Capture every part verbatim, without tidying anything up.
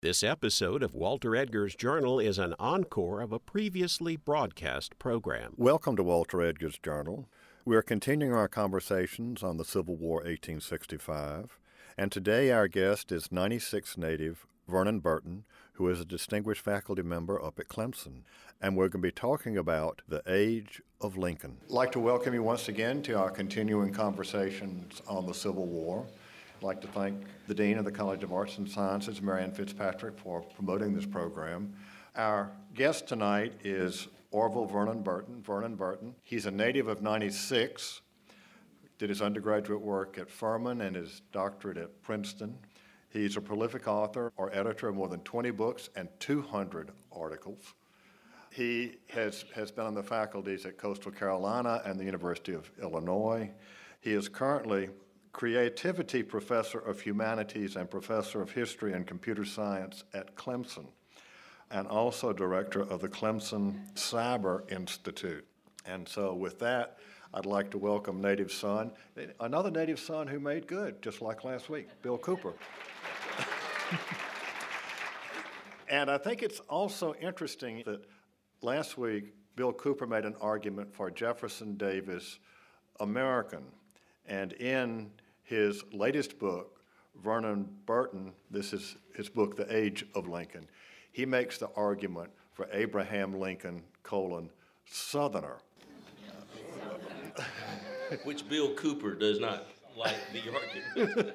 This episode of Walter Edgar's Journal is an encore of a previously broadcast program. Welcome to Walter Edgar's Journal. We are continuing our conversations on the Civil War eighteen sixty-five, and today our guest is ninety-six native Vernon Burton, who is a distinguished faculty member up at Clemson, and we're going to be talking about the age of Lincoln. I'd like to welcome you once again to our continuing conversations on the Civil War. I'd like to thank the Dean of the College of Arts and Sciences, Marianne Fitzpatrick, for promoting this program. Our guest tonight is Orville Vernon Burton. Vernon Burton. He's a native of ninety-six, did his undergraduate work at Furman and his doctorate at Princeton. He's a prolific author or editor of more than twenty books and two hundred articles. He has, has been on the faculties at Coastal Carolina and the University of Illinois. He is currently Creativity Professor of Humanities and Professor of History and Computer Science at Clemson, and also Director of the Clemson Cyber Institute. And so with that, I'd like to welcome native son, another native son who made good, just like last week, Bill Cooper. And I think it's also interesting that last week, Bill Cooper made an argument for Jefferson Davis American. And in his latest book, Vernon Burton, this is his book, The Age of Lincoln, he makes the argument for Abraham Lincoln, colon, Southerner. Which Bill Cooper does not like the argument.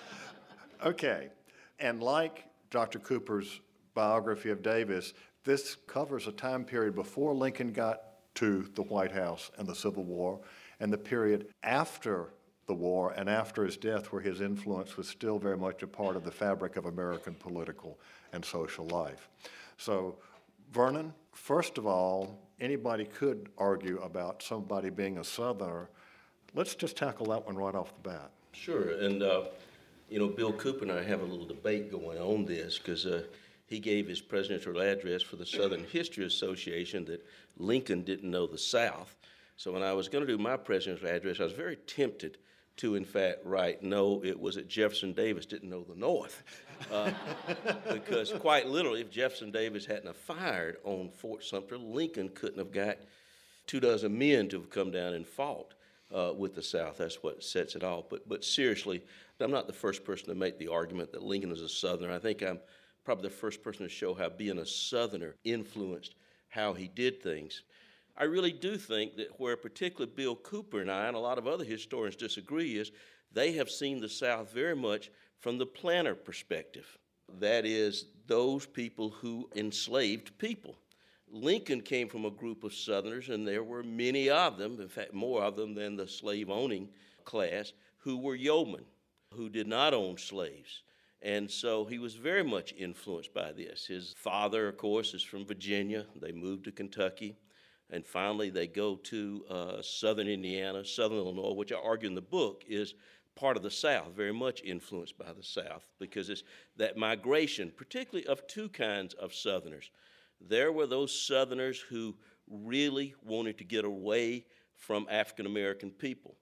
Okay, and like Doctor Cooper's biography of Davis, this covers a time period before Lincoln got to the White House and the Civil War, and the period after the war and after his death, where his influence was still very much a part of the fabric of American political and social life. So, Vernon, first of all, anybody could argue about somebody being a Southerner. Let's just tackle that one right off the bat. Sure, and uh, you know, Bill Cooper and I have a little debate going on this because uh, he gave his presidential address for the Southern History Association that Lincoln didn't know the South. So when I was going to do my presidential address, I was very tempted to, in fact, write, no, it was that Jefferson Davis didn't know the North. Uh, because quite literally, if Jefferson Davis hadn't have fired on Fort Sumter, Lincoln couldn't have got two dozen men to have come down and fought uh, with the South. That's what sets it off. But, but seriously, I'm not the first person to make the argument that Lincoln is a Southerner. I think I'm probably the first person to show how being a Southerner influenced how he did things. I really do think that where particularly Bill Cooper and I and a lot of other historians disagree is they have seen the South very much from the planter perspective. That is, those people who enslaved people. Lincoln came from a group of Southerners, and there were many of them, in fact more of them than the slave-owning class, who were yeomen, who did not own slaves. And so he was very much influenced by this. His father, of course, is from Virginia. They moved to Kentucky. And finally, they go to uh, southern Indiana, southern Illinois, which I argue in the book is part of the South, very much influenced by the South, because it's that migration, particularly of two kinds of Southerners. There were those Southerners who really wanted to get away from African-American people.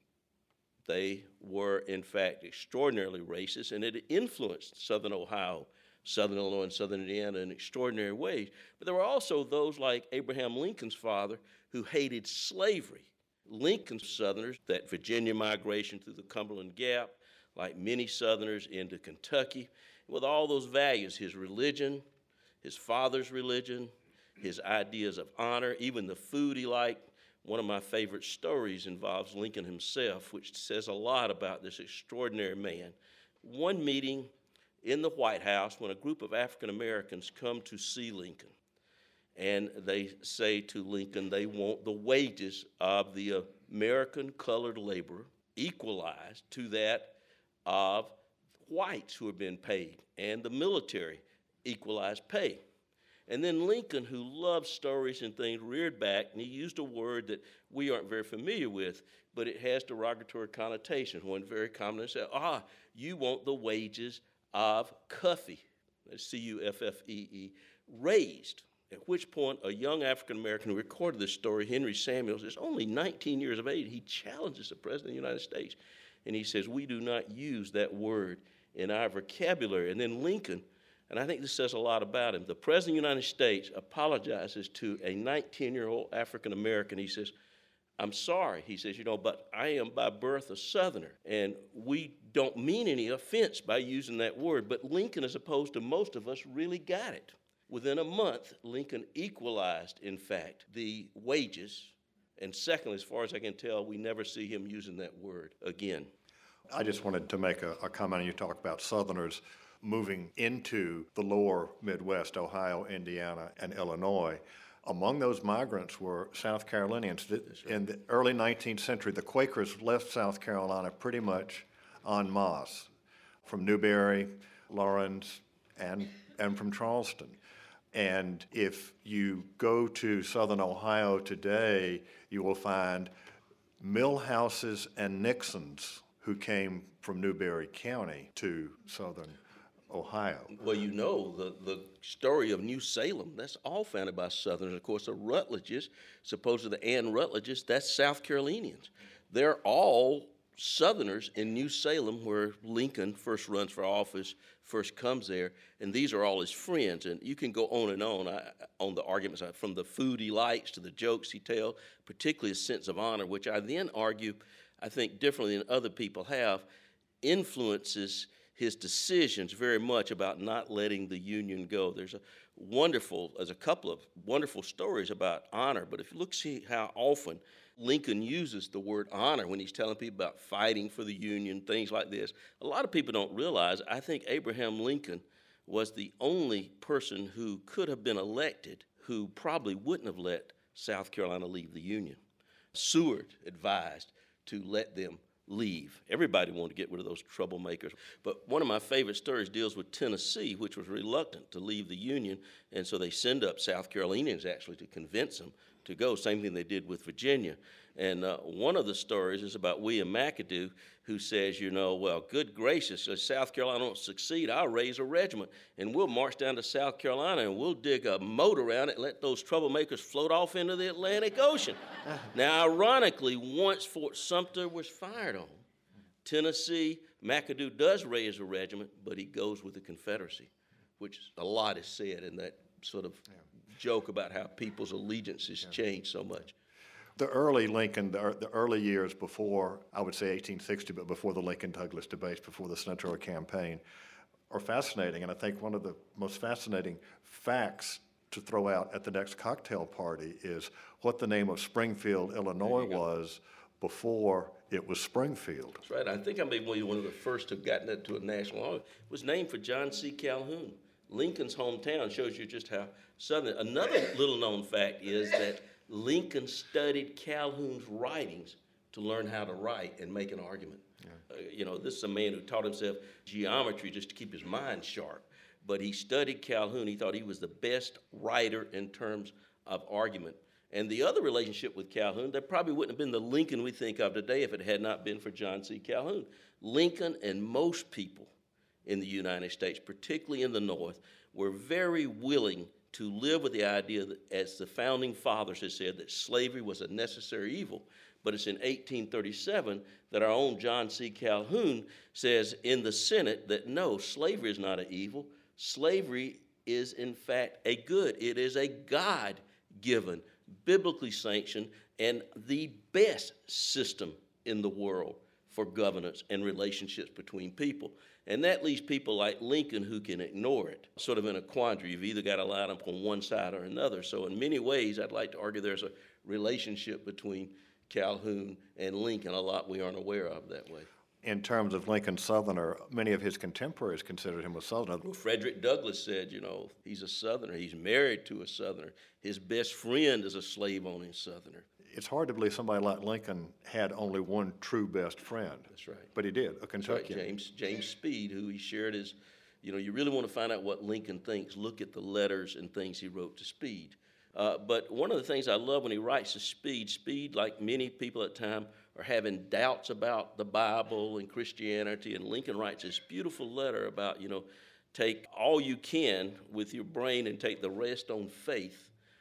They were, in fact, extraordinarily racist, and it influenced southern Ohio, southern Illinois, and southern Indiana in extraordinary ways. But there were also those like Abraham Lincoln's father who hated slavery. Lincoln's Southerners, that Virginia migration through the Cumberland Gap, like many Southerners into Kentucky, with all those values, his religion, his father's religion, his ideas of honor, even the food he liked. One of my favorite stories involves Lincoln himself, which says a lot about this extraordinary man. One meeting in the White House when a group of African Americans come to see Lincoln. And they say to Lincoln they want the wages of the American colored laborer equalized to that of whites who are being paid, and the military equalized pay. And then Lincoln, who loved stories and things, reared back, and he used a word that we aren't very familiar with, but it has derogatory connotations. One very common said, ah, you want the wages of Cuffee, C U F F E E, raised. At which point, a young African-American who recorded this story, Henry Samuels, is only nineteen years of age. He challenges the President of the United States, and he says, we do not use that word in our vocabulary. And then Lincoln, And I think this says a lot about him. The President of the United States apologizes to a nineteen-year-old African American. He says, I'm sorry. He says, you know, but I am by birth a Southerner, and we don't mean any offense by using that word. But Lincoln, as opposed to most of us, really got it. Within a month, Lincoln equalized, in fact, the wages. And secondly, as far as I can tell, we never see him using that word again. I just wanted to make a, a comment. You talk about Southerners moving into the lower Midwest, Ohio, Indiana, and Illinois. Among those migrants were South Carolinians. Right. In the early nineteenth century, the Quakers left South Carolina pretty much en masse, from Newberry, Lawrence, and, and from Charleston. And if you go to southern Ohio today, you will find Millhouses and Nixons who came from Newberry County to southern Ohio. Well, you know, the, the story of New Salem, that's all founded by Southerners. Of course, the Rutledges, supposedly the Ann Rutledges, that's South Carolinians. They're all Southerners in New Salem, where Lincoln first runs for office, first comes there, and these are all his friends. And you can go on and on I, on the arguments, from the food he likes to the jokes he tells, particularly his sense of honor, which I then argue, I think differently than other people have, influences his decisions very much about not letting the Union go. There's a wonderful, there's a couple of wonderful stories about honor, but if you look, see how often Lincoln uses the word honor when he's telling people about fighting for the Union, things like this. A lot of people don't realize, I think Abraham Lincoln was the only person who could have been elected who probably wouldn't have let South Carolina leave the Union. Seward advised to let them leave. Everybody wanted to get rid of those troublemakers. But one of my favorite stories deals with Tennessee, which was reluctant to leave the Union, and so they send up South Carolinians actually to convince them to go. Same thing they did with Virginia. And uh, one of the stories is about William McAdoo, who says, you know, well, good gracious, if South Carolina don't succeed, I'll raise a regiment, and we'll march down to South Carolina, and we'll dig a moat around it and let those troublemakers float off into the Atlantic Ocean. Now, ironically, once Fort Sumter was fired on, Tennessee, McAdoo does raise a regiment, but he goes with the Confederacy, which a lot is said in that sort of yeah. joke about how people's allegiances yeah. change so much. The early Lincoln, the, the early years before, I would say eighteen sixty, but before the Lincoln-Douglas debates, before the Senatorial campaign, are fascinating. And I think one of the most fascinating facts to throw out at the next cocktail party is what the name of Springfield, Illinois was before it was Springfield. That's right. I think I may be one of the first to have gotten it to a national honor. It was named for John C. Calhoun. Lincoln's hometown shows you just how southern. Another little-known fact is that Lincoln studied Calhoun's writings to learn how to write and make an argument. Yeah. Uh, you know, this is a man who taught himself geometry just to keep his mind sharp. But he studied Calhoun. He thought he was the best writer in terms of argument. And the other relationship with Calhoun, there probably wouldn't have been the Lincoln we think of today if it had not been for John C. Calhoun. Lincoln and most people in the United States, particularly in the North, were very willing to live with the idea that, as the founding fathers had said, that slavery was a necessary evil. But it's in eighteen thirty-seven that our own John C. Calhoun says in the Senate that no, slavery is not an evil. Slavery is, in fact, a good. It is a God-given, biblically sanctioned, and the best system in the world for governance and relationships between people. And that leaves people like Lincoln who can ignore it, sort of in a quandary. You've either got to line up on one side or another. So in many ways, I'd like to argue there's a relationship between Calhoun and Lincoln, a lot we aren't aware of that way. In terms of Lincoln's Southerner, many of his contemporaries considered him a Southerner. Well, Frederick Douglass said, you know, he's a Southerner. He's married to a Southerner. His best friend is a slave-owning Southerner. It's hard to believe somebody like Lincoln had only one true best friend. That's right. But he did, a Kentuckian. Right. James James Speed, who he shared his, you know, you really want to find out what Lincoln thinks, look at the letters and things he wrote to Speed. Uh, but one of the things I love when he writes to Speed, Speed, like many people at the time, are having doubts about the Bible and Christianity, and Lincoln writes this beautiful letter about, you know, take all you can with your brain and take the rest on faith.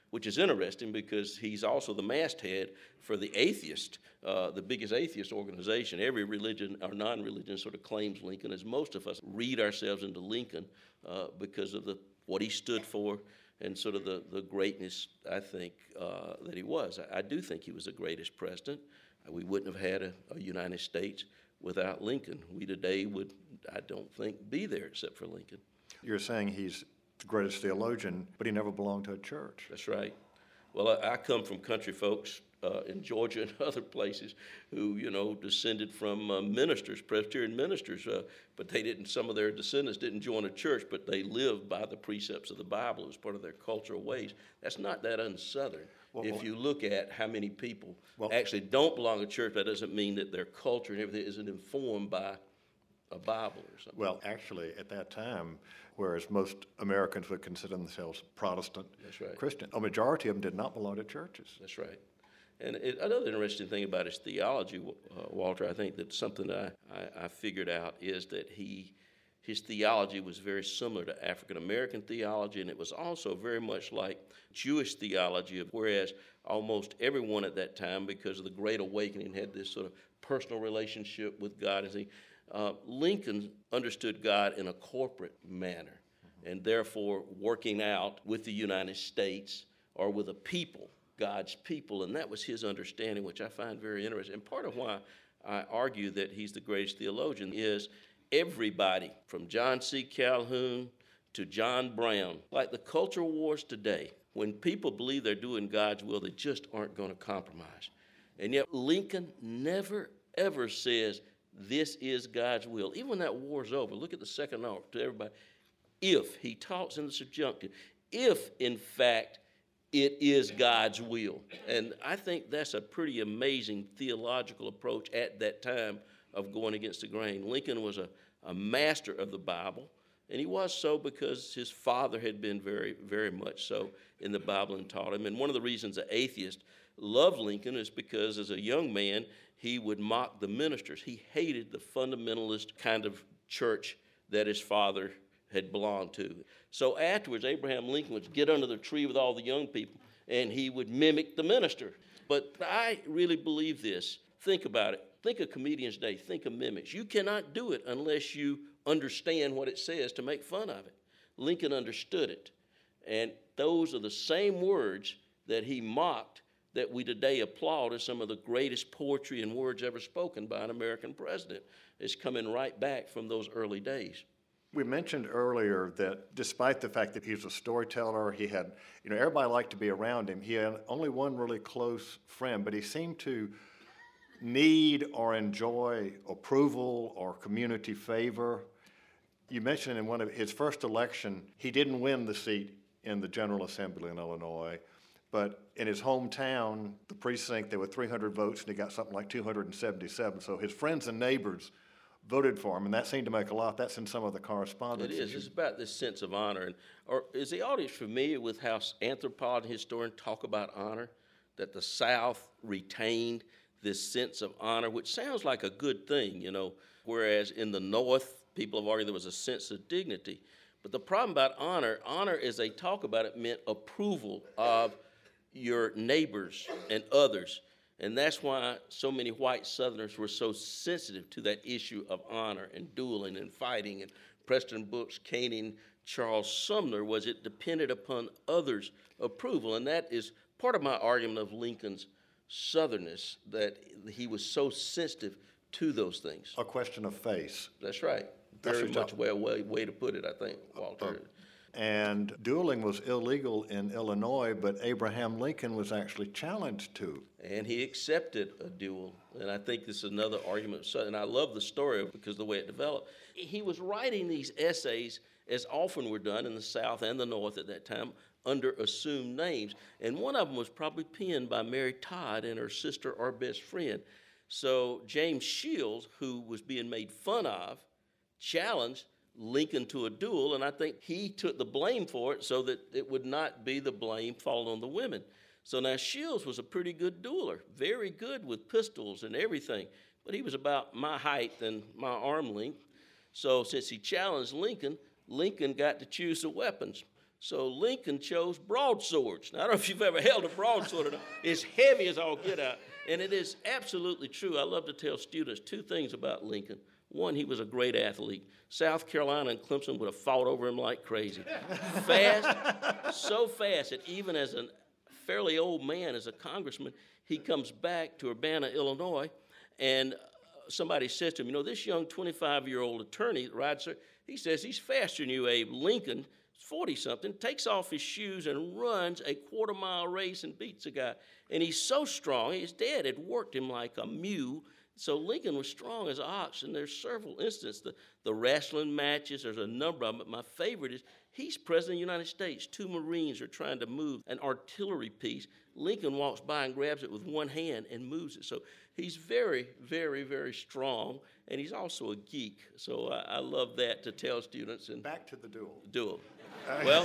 which is interesting because he's also the masthead for the atheist, uh, the biggest atheist organization. Every religion or non-religion sort of claims Lincoln, as most of us read ourselves into Lincoln uh, because of the what he stood for and sort of the, the greatness, I think, uh, that he was. I, I do think he was the greatest president. We wouldn't have had a, a United States without Lincoln. We today would, I don't think, be there except for Lincoln. You're saying he's the greatest theologian, but he never belonged to a church. That's right. Well, I, I come from country folks uh, in Georgia and other places who, you know, descended from uh, ministers, Presbyterian ministers, uh, but they didn't, some of their descendants didn't join a church, but they lived by the precepts of the Bible. It was part of their cultural ways. That's not that un-Southern. Well, if you look at how many people well, actually don't belong to church, that doesn't mean that their culture and everything isn't informed by a Bible or something. Well, actually, at that time, whereas most Americans would consider themselves Protestant That's right. Christian, a majority of them did not belong to churches. That's right. And it, another interesting thing about his theology, uh, Walter, I think that something that I, I, I figured out is that he, his theology was very similar to African-American theology, and it was also very much like Jewish theology, whereas almost everyone at that time, because of the Great Awakening, had this sort of personal relationship with God. And he, uh, Lincoln understood God in a corporate manner, and therefore working out with the United States or with a people, God's people, and that was his understanding, which I find very interesting. And part of why I argue that he's the greatest theologian is everybody, from John C. Calhoun to John Brown, like the cultural wars today, when people believe they're doing God's will, they just aren't going to compromise. And yet Lincoln never, ever says, this is God's will. Even when that war's over, look at the second hour to everybody. If, he talks in the subjunctive, if, in fact, it is God's will. And I think that's a pretty amazing theological approach at that time of going against the grain. Lincoln was a, a master of the Bible, and he was so because his father had been very, very much so in the Bible and taught him. And one of the reasons the atheists loved Lincoln is because as a young man, he would mock the ministers. He hated the fundamentalist kind of church that his father had belonged to. So afterwards, Abraham Lincoln would get under the tree with all the young people, and he would mimic the minister. But I really believe this. Think about it. Think of Comedians' Day. Think of mimics. You cannot do it unless you understand what it says to make fun of it. Lincoln understood it. And those are the same words that he mocked that we today applaud as some of the greatest poetry and words ever spoken by an American president. It's coming right back from those early days. We mentioned earlier that despite the fact that he was a storyteller, he had, you know, everybody liked to be around him. He had only one really close friend, but he seemed to need or enjoy approval or community favor. You mentioned in one of his first election, he didn't win the seat in the General Assembly in Illinois, but in his hometown, the precinct, there were three hundred votes, and he got something like two hundred seventy-seven. So his friends and neighbors voted for him, and that seemed to make a lot. That's in some of the correspondence. It is. It's about this sense of honor. And or is the audience familiar with how anthropologists and historians talk about honor? That the South retained this sense of honor, which sounds like a good thing, you know, whereas in the North, people have argued there was a sense of dignity. But the problem about honor, honor, as they talk about it, meant approval of your neighbors and others. And that's why so many white Southerners were so sensitive to that issue of honor and dueling and fighting. And Preston Brooks caning Charles Sumner was it depended upon others' approval. And that is part of my argument of Lincoln's Southernness, that he was so sensitive to those things. A question of face. That's right. Very much way, way, way to put it, I think, Walter. Uh, and dueling was illegal in Illinois, but Abraham Lincoln was actually challenged to. And he accepted a duel. And I think this is another argument. And I love the story because of the way it developed. He was writing these essays, as often were done in the South and the North at that time, under assumed names. And one of them was probably penned by Mary Todd and her sister, our best friend. So James Shields, who was being made fun of, challenged Lincoln to a duel, and I think he took the blame for it so that it would not be the blame falling on the women. So now Shields was a pretty good dueler, very good with pistols and everything, but he was about my height and my arm length. So since he challenged Lincoln, Lincoln got to choose the weapons. So Lincoln chose broadswords. Now, I don't know if you've ever held a broadsword or not. It's heavy as all get out, and it is absolutely true. I love to tell students two things about Lincoln. One, he was a great athlete. South Carolina and Clemson would have fought over him like crazy. Fast, so fast that even as a fairly old man, as a congressman, he comes back to Urbana, Illinois, and somebody says to him, you know, this young twenty-five-year-old attorney, Rodser, he says he's faster than you, Abe. Lincoln, forty-something, takes off his shoes and runs a quarter-mile race and beats a guy. And he's so strong, his dad had worked him like a mule. So Lincoln was strong as an ox, and there's several instances. The, the wrestling matches, there's a number of them, but my favorite is he's President of the United States. Two Marines are trying to move an artillery piece. Lincoln walks by and grabs it with one hand and moves it. So he's very, very, very strong, and he's also a geek. So I, I love that to tell students. And Back to the duel. Duel. Well,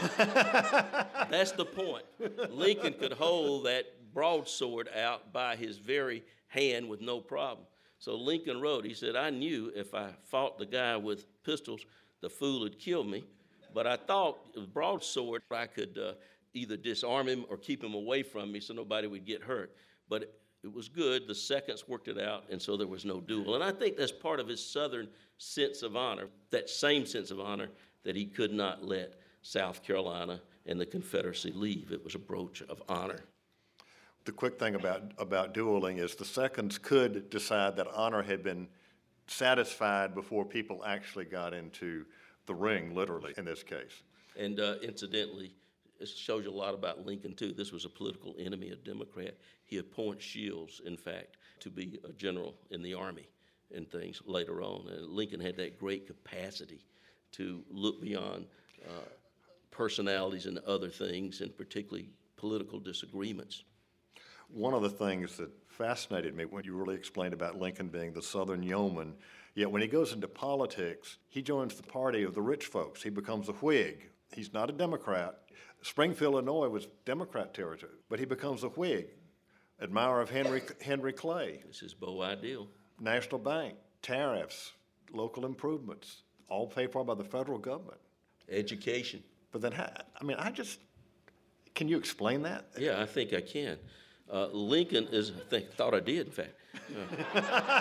that's the point. Lincoln could hold that broadsword out by his very hand with no problem. So Lincoln wrote, he said, I knew if I fought the guy with pistols, the fool would kill me. But I thought with broadsword, I could uh, either disarm him or keep him away from me so nobody would get hurt. But it, it was good. The seconds worked it out, and so there was no duel. And I think that's part of his Southern sense of honor, that same sense of honor that he could not let South Carolina and the Confederacy leave. It was a brooch of honor. The quick thing about, about dueling is the seconds could decide that honor had been satisfied before people actually got into the ring, literally, in this case. And uh, incidentally, it shows you a lot about Lincoln, too. This was a political enemy, a Democrat. He appointed Shields, in fact, to be a general in the Army and things later on. And Lincoln had that great capacity to look beyond uh, personalities and other things, and particularly political disagreements. One of the things that fascinated me when you really explained about Lincoln being the Southern yeoman, yet when he goes into politics, he joins the party of the rich folks. He becomes a Whig. He's not a Democrat. Springfield, Illinois was Democrat territory, but he becomes a Whig, admirer of Henry, Henry Clay. This is Beau Ideal. National Bank, tariffs, local improvements, all paid for by the federal government. Education. But then, I mean, I just, can you explain that? Yeah, I think I can. Uh, Lincoln is, I think, thought I did, in fact. Uh,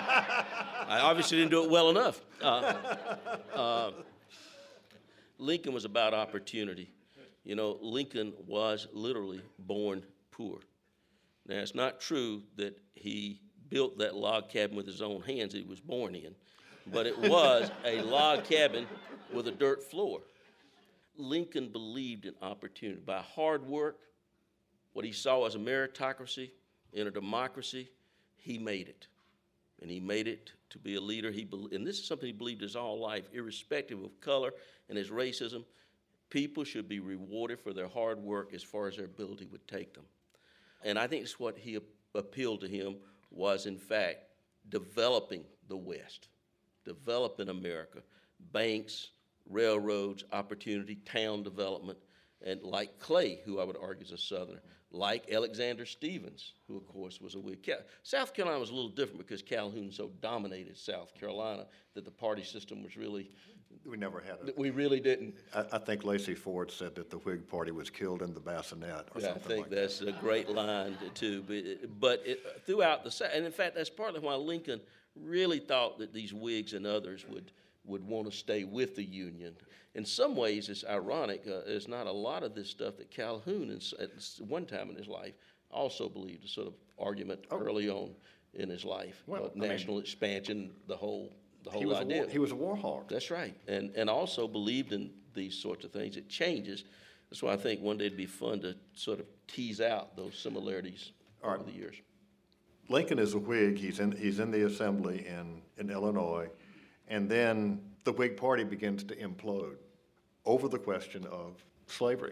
I obviously didn't do it well enough. Uh, uh, Lincoln was about opportunity. You know, Lincoln was literally born poor. Now, it's not true that he built that log cabin with his own hands that he was born in, but it was a log cabin with a dirt floor. Lincoln believed in opportunity. By hard work, what he saw as a meritocracy in a democracy, he made it. And he made it to be a leader. He be- and this is something he believed his whole life, irrespective of color and his racism. People should be rewarded for their hard work as far as their ability would take them. And I think it's what he appealed to him was, in fact, developing the West, developing America, banks, railroads, opportunity, town development, and like Clay, who I would argue is a Southerner, like Alexander Stephens, who, of course, was a Whig. Cal- South Carolina was a little different because Calhoun so dominated South Carolina that the party system was really... We never had it. We really didn't. I, I think Lacey Ford said that the Whig Party was killed in the bassinet or Yeah, I something think like that's that. a great line, too. But, it, but it, throughout the South, and in fact, that's partly why Lincoln really thought that these Whigs and others would, would want to stay with the Union. In some ways, it's ironic. Uh, there's not a lot of this stuff that Calhoun, in, at one time in his life, also believed, a sort of argument Oh. early on in his life. Well, uh, I mean, national expansion, the whole, the He whole was, a idea. war, he was a war hawk. That's right, and and also believed in these sorts of things. It changes. That's why I think one day it'd be fun to sort of tease out those similarities All over right. the years. Lincoln is a Whig. He's in, he's in the assembly in, in Illinois. And then the Whig Party begins to implode over the question of slavery.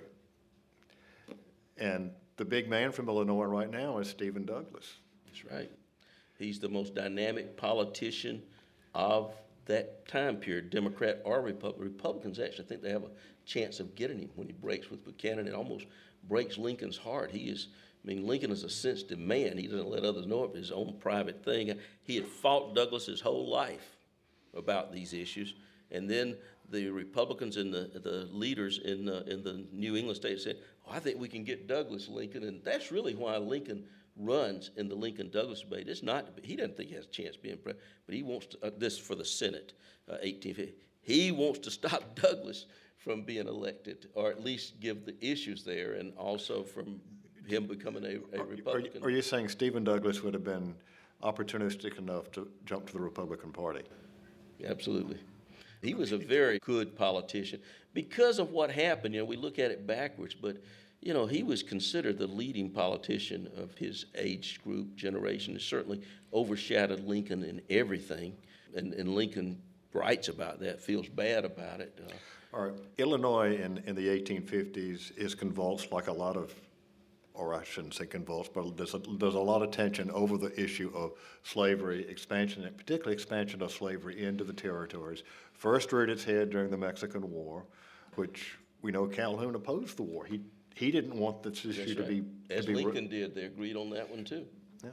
And the big man from Illinois right now is Stephen Douglas. That's right. He's the most dynamic politician of that time period, Democrat or Republican. Republicans actually think they have a chance of getting him when he breaks with Buchanan. It almost breaks Lincoln's heart. He is, I mean, Lincoln is a sensitive man. He doesn't let others know it, his own private thing. He had fought Douglas his whole life about these issues. And then the Republicans and the, the leaders in, uh, in the New England state said, oh, I think we can get Douglas Lincoln. And that's really why Lincoln runs in the Lincoln-Douglas debate. It's not, he doesn't think he has a chance of being president, but he wants to, uh, this for the Senate, uh, eighteen fifty. He wants to stop Douglas from being elected, or at least give the issues there, and also from him becoming a, a Republican. Are you, are you saying Stephen Douglas would have been opportunistic enough to jump to the Republican Party? Absolutely. He was a very good politician. Because of what happened, you know, we look at it backwards, but, you know, he was considered the leading politician of his age group, generation. It certainly overshadowed Lincoln in everything, and, and Lincoln writes about that, feels bad about it. Uh, All right. Illinois in, in the eighteen fifties is convulsed like a lot of, or I shouldn't say convulsed, but there's a, there's a lot of tension over the issue of slavery, expansion, particularly expansion of slavery into the territories. First reared its head during the Mexican War, which we know Calhoun opposed the war. He he didn't want this issue That's to right. be As to be Lincoln did, they agreed on that one too. Yeah.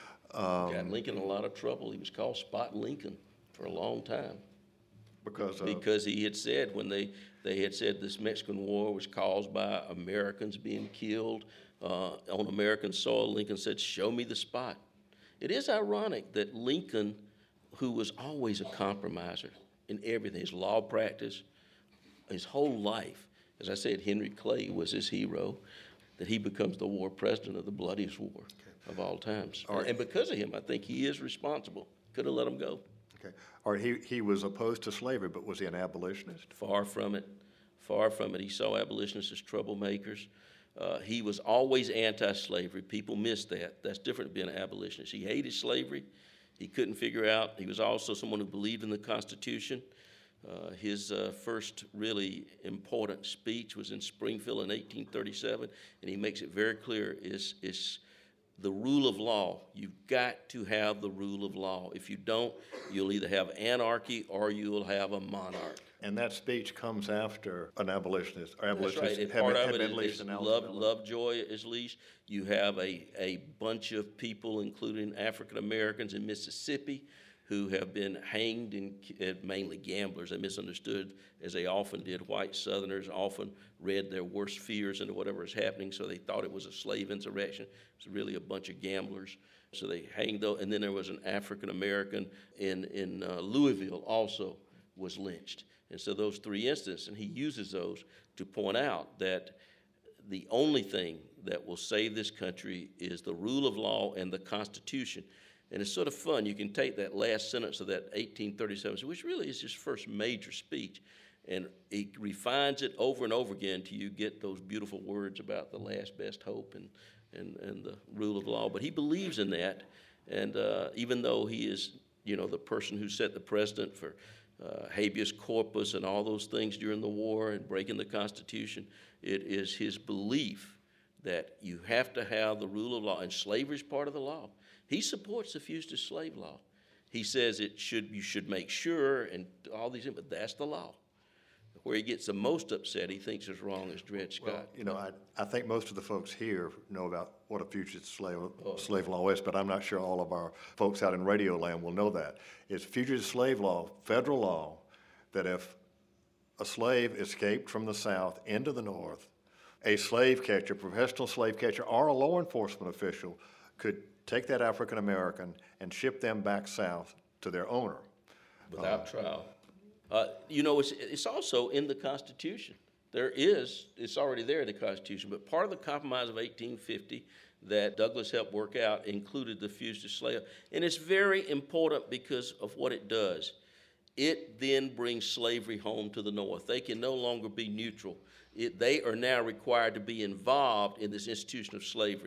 Got Lincoln in a lot of trouble. He was called Spot Lincoln for a long time. Because of, Because he had said, when they, they had said this Mexican War was caused by Americans being killed uh, on American soil, Lincoln said, show me the spot. It is ironic that Lincoln, who was always a compromiser in everything, his law practice, his whole life, as I said, Henry Clay was his hero, that he becomes the war president of the bloodiest war okay. of all times. All right. And because of him, I think he is responsible. Could have let him go. Okay. All right, he, he was opposed to slavery, but was he an abolitionist? Far from it. Far from it. He saw abolitionists as troublemakers. Uh, he was always anti-slavery. People miss that. That's different than being an abolitionist. He hated slavery. He couldn't figure out. He was also someone who believed in the Constitution. Uh, his uh, first really important speech was in Springfield in eighteen thirty-seven, and he makes it very clear, is is the rule of law. You've got to have the rule of law. If you don't, you'll either have anarchy or you'll have a monarch. And that speech comes after an abolitionist, or That's abolitionists right. And have part been, of have it been is, leased is in love, Alabama. Lovejoy is leased. You have a, a bunch of people, including African Americans in Mississippi, who have been hanged, and uh, mainly gamblers. They misunderstood, as they often did. White Southerners often read their worst fears into whatever is happening, so they thought it was a slave insurrection. It was really a bunch of gamblers. So they hanged those. And then there was an African American in, in uh, Louisville also was lynched. And so those three instances, and he uses those to point out that the only thing that will save this country is the rule of law and the Constitution. And it's sort of fun. You can take that last sentence of that eighteen thirty-seven, which really is his first major speech, and he refines it over and over again till you get those beautiful words about the last best hope and, and, and the rule of law. But he believes in that, and uh, even though he is, you know, the person who set the precedent for uh, habeas corpus and all those things during the war and breaking the Constitution, it is his belief that you have to have the rule of law, and slavery is part of the law. He supports the fugitive slave law. He says it should you should make sure and all these things, but that's the law. Where he gets the most upset, he thinks is wrong, is Dred Scott. Well, you know, I, I think most of the folks here know about what a fugitive slave, oh. slave law is, but I'm not sure all of our folks out in radio land will know that. It's fugitive slave law, federal law, that if a slave escaped from the South into the North, a slave catcher, professional slave catcher, or a law enforcement official could take that African American and ship them back south to their owner. Without uh, trial. Uh, you know, it's, it's also in the Constitution. There is, it's already there in the Constitution, but part of the compromise of eighteen fifty that Douglas helped work out included the fugitive slave. And it's very important because of what it does. It then brings slavery home to the North. They can no longer be neutral. It, they are now required to be involved in this institution of slavery.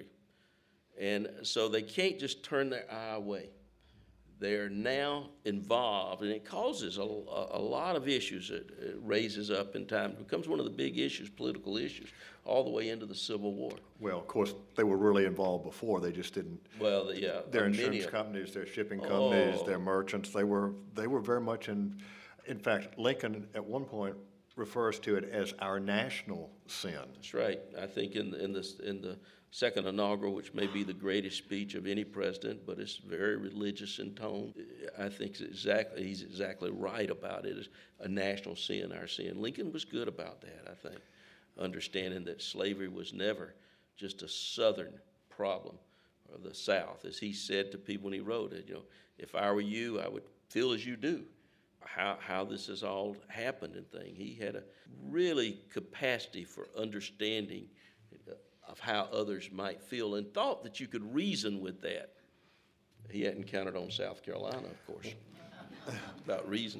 And so they can't just turn their eye away. They're now involved, and it causes a, a, a lot of issues. It, it raises up in time. It becomes one of the big issues, political issues, all the way into the Civil War. Well, of course, they were really involved before. They just didn't. Well, the, yeah, their many insurance of, companies, their shipping companies, Oh. their merchants, they were they were very much in. In fact, Lincoln at one point refers to it as our national sin. That's right. I think in the, in the, in the second inaugural, which may be the greatest speech of any president, but it's very religious in tone, I think exactly he's exactly right about it. It's a national sin, our sin. Lincoln was good about that, I think, understanding that slavery was never just a Southern problem or the South. As he said to people when he wrote it, you know, if I were you, I would feel as you do. How, how this has all happened and thing. He had a really capacity for understanding of how others might feel and thought that you could reason with that. He hadn't counted on South Carolina, of course, about reason.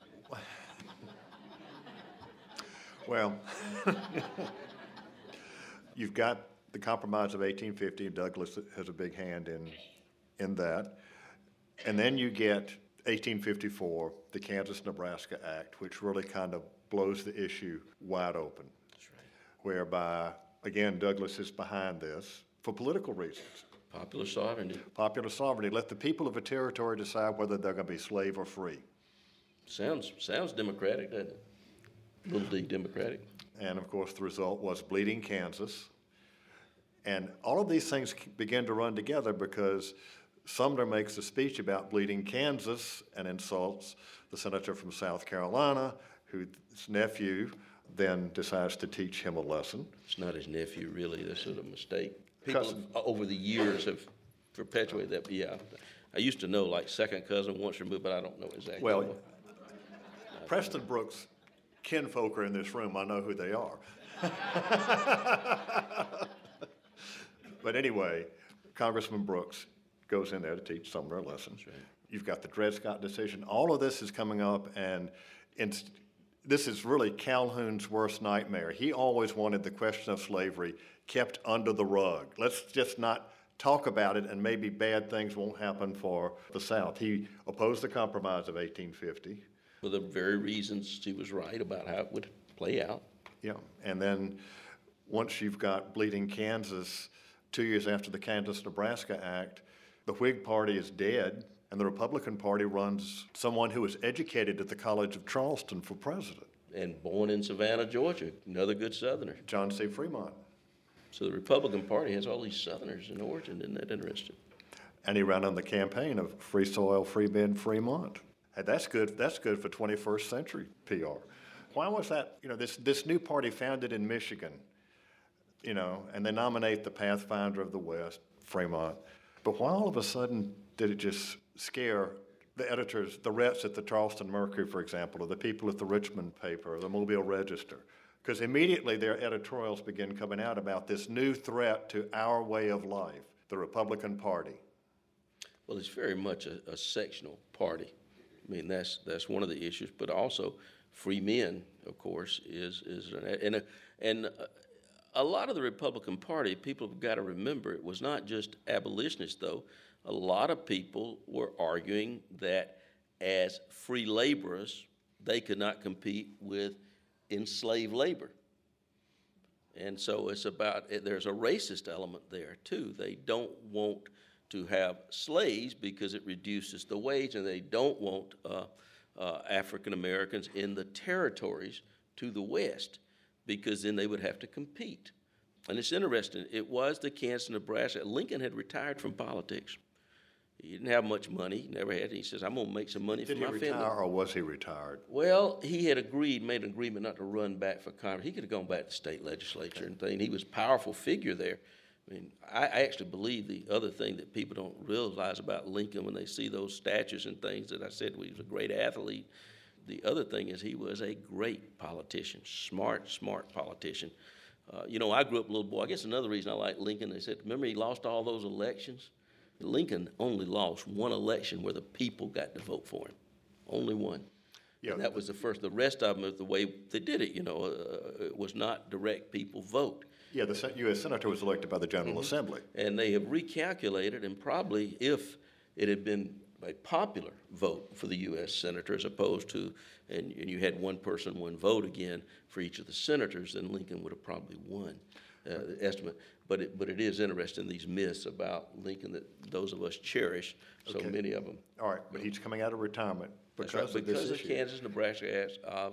Well, you've got the Compromise of eighteen fifty, and Douglas has a big hand in, in that. And then you get eighteen fifty-four, the Kansas-Nebraska Act, which really kind of blows the issue wide open. That's right. Whereby, again, Douglas is behind this for political reasons. Popular sovereignty. Popular sovereignty. Let the people of a territory decide whether they're going to be slave or free. Sounds sounds democratic, doesn't it? A little d democratic. And, of course, the result was Bleeding Kansas. And all of these things began to run together because Sumner makes a speech about Bleeding Kansas and insults the senator from South Carolina, whose nephew then decides to teach him a lesson. It's not his nephew, really. That's sort of a mistake. People Cousin. have, over the years have perpetuated that. But yeah, I used to know like second cousin once removed, but I don't know exactly. Well, what. Preston Brooks' kinfolk are in this room. I know who they are. But anyway, Congressman Brooks goes in there to teach Sumner a lesson. Right. You've got the Dred Scott decision. All of this is coming up, and in, this is really Calhoun's worst nightmare. He always wanted the question of slavery kept under the rug. Let's just not talk about it, and maybe bad things won't happen for the South. He opposed the Compromise of eighteen fifty. For the very reasons he was right about how it would play out. Yeah, and then once you've got Bleeding Kansas, two years after the Kansas-Nebraska Act, the Whig Party is dead, and the Republican Party runs someone who was educated at the College of Charleston for president. And born in Savannah, Georgia, another good Southerner. John C. Fremont. So the Republican Party has all these Southerners in origin. Isn't that interesting? And he ran on the campaign of free soil, free bed, Fremont. And that's good. That's good for twenty-first century P R. Why was that? You know, this this new party founded in Michigan. You know, and they nominate the Pathfinder of the West, Fremont. But why all of a sudden did it just scare the editors, the Rets at the Charleston Mercury, for example, or the people at the Richmond paper, or the Mobile Register? Because immediately their editorials begin coming out about this new threat to our way of life, the Republican Party. Well, it's very much a, a sectional party. I mean, that's that's one of the issues. But also, free men, of course, is is an, and a, and. A, A lot of the Republican Party, people have got to remember, it was not just abolitionists, though. A lot of people were arguing that as free laborers, they could not compete with enslaved labor. And so it's about, there's a racist element there, too. They don't want to have slaves because it reduces the wage, and they don't want uh, uh, African Americans in the territories to the west, because then they would have to compete. And it's interesting, it was the Kansas-Nebraska. Lincoln had retired from politics. He didn't have much money, never had. He says, I'm going to make some money Did for my family. Did he retire, or was he retired? Well, he had agreed, made an agreement not to run back for Congress. He could have gone back to the state legislature and things. He was a powerful figure there. I mean, I actually believe the other thing that people don't realize about Lincoln when they see those statues and things that I said, well, he was a great athlete. The other thing is he was a great politician, smart, smart politician. Uh, you know, I grew up a little boy. I guess another reason I like Lincoln, they said, remember he lost all those elections? Lincoln only lost one election where the people got to vote for him. Only one. Yeah. And that was the first. The rest of them, the way they did it, you know, uh, it was not direct people vote. Yeah, the U S Senator was elected by the General mm-hmm. Assembly. And they have recalculated, and probably if it had been a popular vote for the U S Senator as opposed to, and, and you had one person, one vote again for each of the senators, then Lincoln would have probably won, uh, the estimate. But it, but it is interesting, these myths about Lincoln that those of us cherish, so okay. many of them. All right, but he's coming out of retirement because right, of because this of issue. Kansas, Nebraska Acts of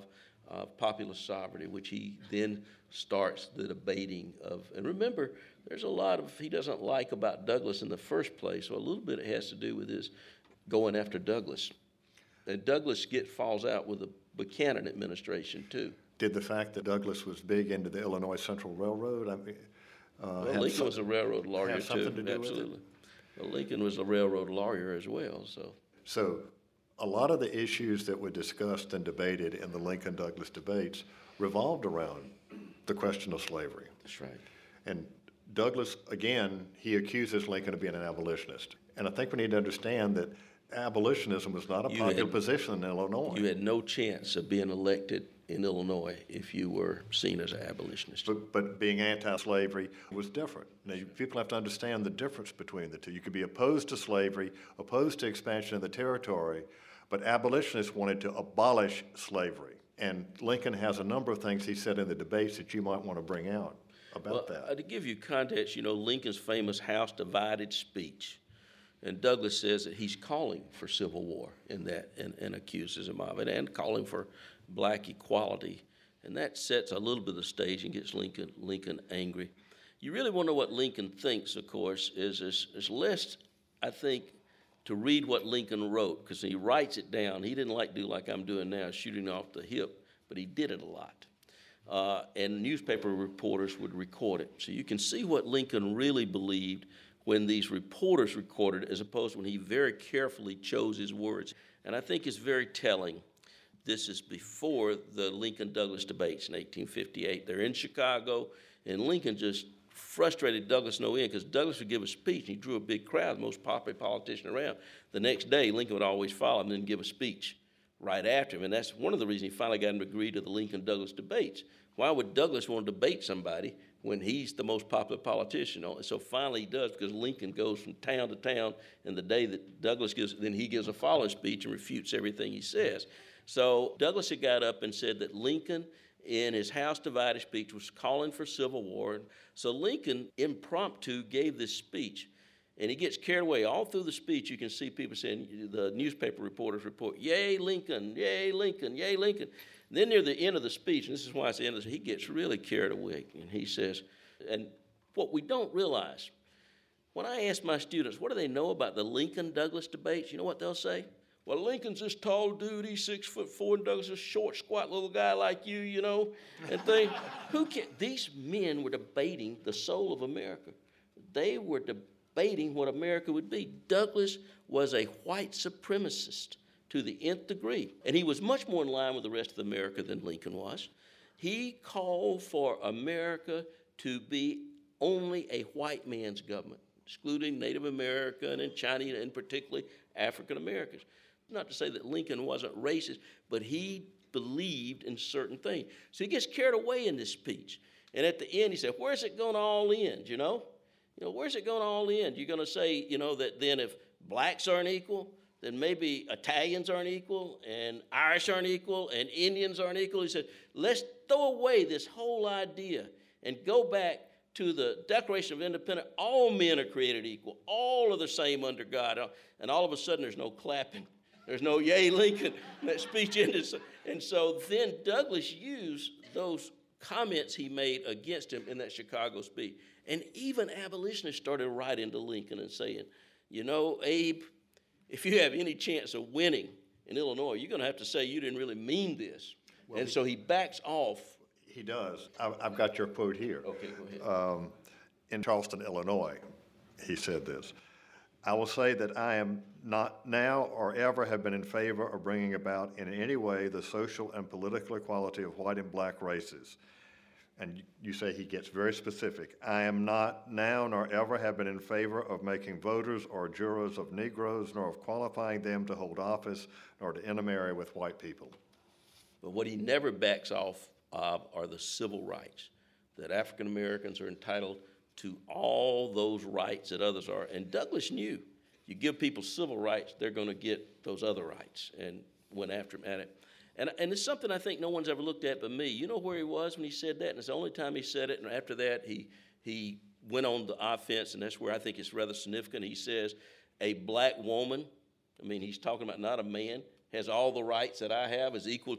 of popular sovereignty, which he then starts the debating of. And remember, there's a lot of he doesn't like about Douglas in the first place, so a little bit it has to do with his going after Douglas. And Douglas get falls out with the Buchanan administration, too. Did the fact that Douglas was big into the Illinois Central Railroad, I mean, uh, well, have Lincoln some- was a railroad lawyer, have something too. to do with it? Absolutely. Well, Lincoln was a railroad lawyer as well, so. So a lot of the issues that were discussed and debated in the Lincoln-Douglas debates revolved around the question of slavery. That's right. And Douglas, again, he accuses Lincoln of being an abolitionist. And I think we need to understand that abolitionism was not a You popular had- position in Illinois. You had no chance of being elected in Illinois if you were seen as an abolitionist. But, but being anti-slavery was different. Now, you- people have to understand the difference between the two. You could be opposed to slavery, opposed to expansion of the territory, but abolitionists wanted to abolish slavery. And Lincoln has a number of things he said in the debates that you might want to bring out about Well, uh, that. to give you context, you know, Lincoln's famous House divided speech. And Douglas says that he's calling for civil war in that and, and accuses him of it and calling for black equality. And that sets a little bit of the stage and gets Lincoln Lincoln angry. You really want to know what Lincoln thinks, of course, is is, is less, I think, to read what Lincoln wrote, because he writes it down. He didn't like do like I'm doing now, shooting off the hip, but he did it a lot. Uh, and newspaper reporters would record it. So you can see what Lincoln really believed when these reporters recorded it, as opposed to when he very carefully chose his words. And I think it's very telling. This is before the Lincoln-Douglas debates in eighteen fifty-eight. They're in Chicago, and Lincoln just frustrated Douglas no end, because Douglas would give a speech, and he drew a big crowd, the most popular politician around. The next day, Lincoln would always follow him and then give a speech right after him, and that's one of the reasons he finally got him to agree to the Lincoln-Douglas debates. Why would Douglas want to debate somebody when he's the most popular politician? And so finally he does, because Lincoln goes from town to town, and the day that Douglas gives, then he gives a following speech and refutes everything he says. So Douglas had got up and said that Lincoln, in his House divided speech, was calling for civil war. So Lincoln, impromptu, gave this speech, and he gets carried away. All through the speech, you can see people saying, the newspaper reporters report, "Yay, Lincoln, yay, Lincoln, yay, Lincoln." And then near the end of the speech, and this is why it's the end of the, he gets really carried away, and he says, and what we don't realize, when I ask my students, what do they know about the Lincoln-Douglas debates, you know what they'll say? Well, Lincoln's this tall dude, he's six foot four, and Douglas is a short, squat little guy like you, you know, and thing. Who can, these men were debating the soul of America. They were debating what America would be. Douglas was a white supremacist to the nth degree, and he was much more in line with the rest of America than Lincoln was. He called for America to be only a white man's government, excluding Native American and Chinese, and particularly African Americans. Not to say that Lincoln wasn't racist, but he believed in certain things. So he gets carried away in this speech. And at the end, he said, where's it going to all end, you know? You know, where's it going to all end? You're going to say, you know, that then if blacks aren't equal, then maybe Italians aren't equal, and Irish aren't equal, and Indians aren't equal. He said, let's throw away this whole idea and go back to the Declaration of Independence. All men are created equal. All are the same under God. And all of a sudden, there's no clapping. There's no yay, Lincoln. That speech ended. And so then Douglas used those comments he made against him in that Chicago speech. And even abolitionists started writing to Lincoln and saying, you know, Abe, if you have any chance of winning in Illinois, you're going to have to say you didn't really mean this. Well, and he, so he backs off. He does. I, I've got your quote here. Okay, go ahead. Um, in Charleston, Illinois, he said this. I will say that I am not now or ever have been in favor of bringing about in any way the social and political equality of white and black races. And you say he gets very specific. I am not now nor ever have been in favor of making voters or jurors of Negroes, nor of qualifying them to hold office, nor to intermarry with white people. But what he never backs off of are the civil rights, that African Americans are entitled to all those rights that others are. And Douglas knew you give people civil rights, they're going to get those other rights, and went after him at it. And, and it's something I think no one's ever looked at but me. You know where he was when he said that? And it's the only time he said it. And after that, he, he went on the offense, and that's where I think it's rather significant. He says, a black woman, I mean, he's talking about not a man, has all the rights that I have, is equal to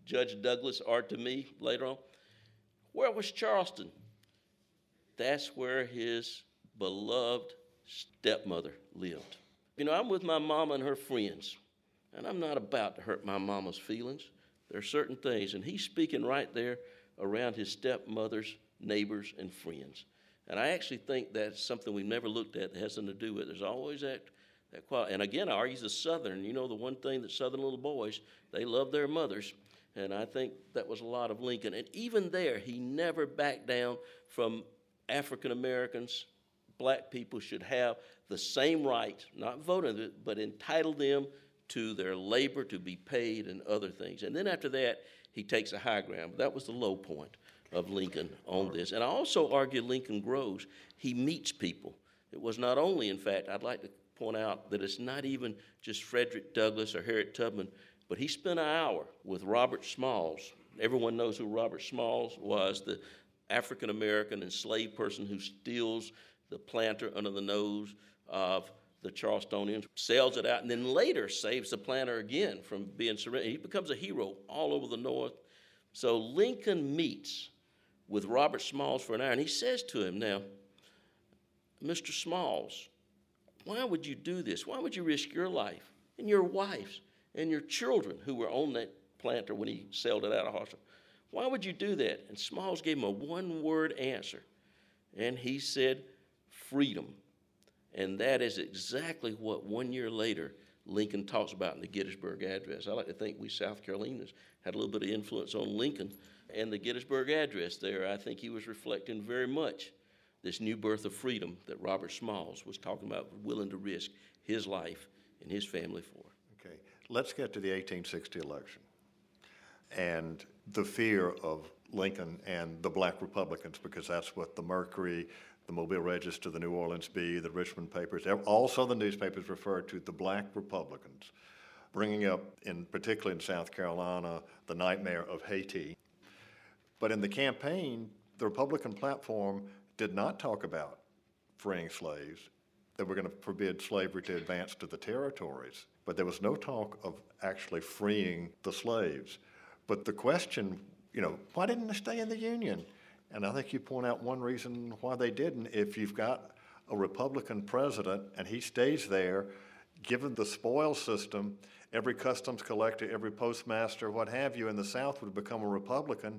Judge Douglas are to me later on. Where was Charleston? That's where his beloved stepmother lived. You know, I'm with my mama and her friends, and I'm not about to hurt my mama's feelings. There are certain things, and he's speaking right there around his stepmother's neighbors and friends. And I actually think that's something we've never looked at that has something to do with it. There's always that, that quality. And again, I argue he's a Southern. You know, the one thing that Southern little boys, they love their mothers. And I think that was a lot of Lincoln. And even there, he never backed down from African Americans. Black people should have the same right, not voting, but entitle them to their labor to be paid and other things. And then after that, he takes a high ground. But that was the low point of Lincoln on this. And I also argue Lincoln grows. He meets people. It was not only, in fact, I'd like to point out that it's not even just Frederick Douglass or Harriet Tubman, but he spent an hour with Robert Smalls. Everyone knows who Robert Smalls was, the African-American enslaved person who steals the planter under the nose of the Charlestonians, sells it out, and then later saves the planter again from being surrendered. He becomes a hero all over the North. So Lincoln meets with Robert Smalls for an hour, and he says to him, now, Mister Smalls, why would you do this? Why would you risk your life and your wife's and your children who were on that planter when he sailed it out of Hartford? Why would you do that? And Smalls gave him a one-word answer, and he said, freedom. And that is exactly what one year later Lincoln talks about in the Gettysburg Address. I like to think we South Carolinians had a little bit of influence on Lincoln and the Gettysburg Address there. I think he was reflecting very much this new birth of freedom that Robert Smalls was talking about, willing to risk his life and his family for. Okay, let's get to the eighteen sixty election and the fear of Lincoln and the black Republicans, because that's what the Mercury, the Mobile Register, the New Orleans Bee, the Richmond papers, all Southern newspapers refer to the black Republicans, bringing up, in particularly in South Carolina, the nightmare of Haiti. But in the campaign, the Republican platform did not talk about freeing slaves. They were going to forbid slavery to advance to the territories. But there was no talk of actually freeing the slaves. But the question, you know, why didn't they stay in the Union? And I think you point out one reason why they didn't. If you've got a Republican president and he stays there, given the spoil system, every customs collector, every postmaster, what have you in the South would become a Republican.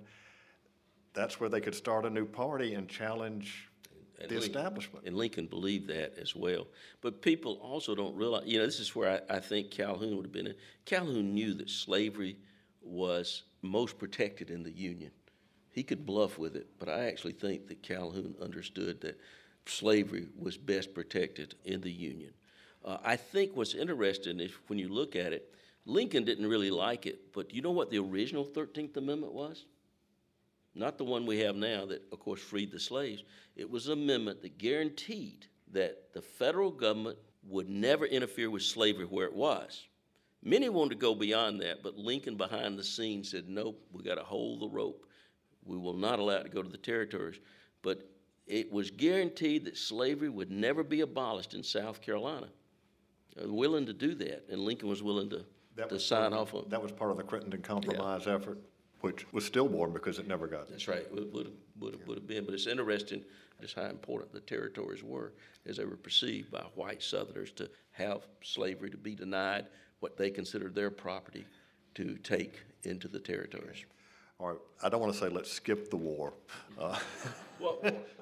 That's where they could start a new party and challenge And the Lincoln, establishment. And Lincoln believed that as well. But people also don't realize, you know, this is where I, I think Calhoun would have been in. Calhoun knew that slavery was most protected in the Union. He could bluff with it, but I actually think that Calhoun understood that slavery was best protected in the Union. Uh, I think what's interesting is when you look at it, Lincoln didn't really like it, but you know what the original thirteenth Amendment was? Not the one we have now that, of course, freed the slaves. It was an amendment that guaranteed that the federal government would never interfere with slavery where it was. Many wanted to go beyond that, but Lincoln behind the scenes said, nope, we got to hold the rope. We will not allow it to go to the territories. But it was guaranteed that slavery would never be abolished in South Carolina. They were willing to do that, and Lincoln was willing to, That to was sign part of- off on it. That was part of the Crittenden Compromise effort, which was stillborn because it never got. That's right, would, would, would, would have been. But it's interesting just how important the territories were as they were perceived by white Southerners to have slavery, to be denied what they considered their property to take into the territories. All right, I don't want to say let's skip the war, uh, Well,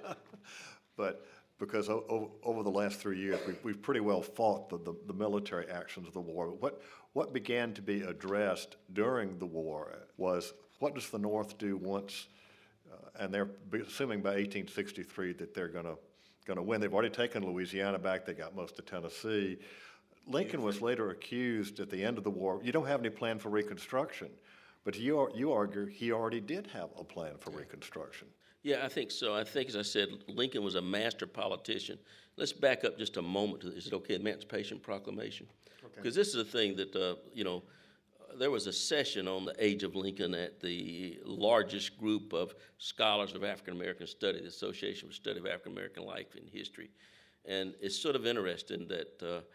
but because o- o- over the last three years, we've, we've pretty well fought the, the, the military actions of the war. What, what began to be addressed during the war was, what does the North do once, uh, and they're assuming by eighteen sixty-three that they're going to going to win. They've already taken Louisiana back. They got most of Tennessee. Lincoln was later accused at the end of the war, you don't have any plan for Reconstruction. But you, you argue he already did have a plan for Reconstruction. yeah, I think so. I think, as I said, Lincoln was a master politician. Let's back up just a moment. To, is it okay, Emancipation Proclamation? Because this is a thing that, uh, you know, there was a session on the age of Lincoln at the largest group of scholars of African American study, the Association for Study of African American Life and History. And it's sort of interesting that uh,